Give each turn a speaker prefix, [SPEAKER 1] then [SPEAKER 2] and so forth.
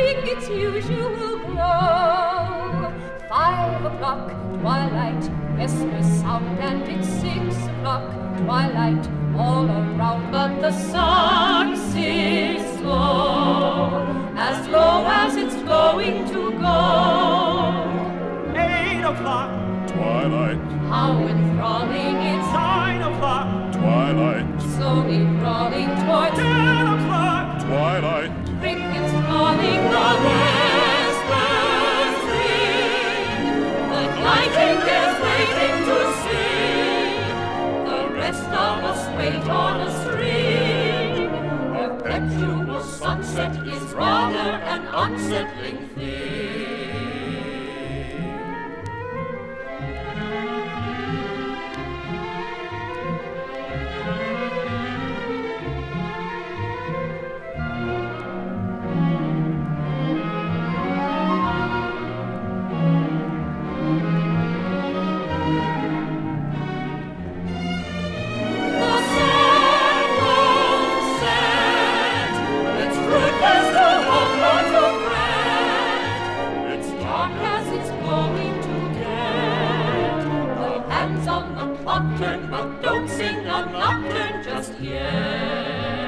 [SPEAKER 1] keeping its usual glow. 5 o'clock, twilight, vespers sound, and it's 6 o'clock, twilight, all around, but the sun sinks low as it's going to go.
[SPEAKER 2] 8 o'clock,
[SPEAKER 3] twilight,
[SPEAKER 1] how enthralling it's
[SPEAKER 2] 9 o'clock,
[SPEAKER 3] twilight,
[SPEAKER 1] slowly crawling toward
[SPEAKER 2] 10 o'clock,
[SPEAKER 3] twilight,
[SPEAKER 1] crickets calling the vespers ring. The nightingale's waiting to sing. The rest of us wait on a string. Perpetual sunset is rather an unsettling thing. But don't sing a nocturne just yet.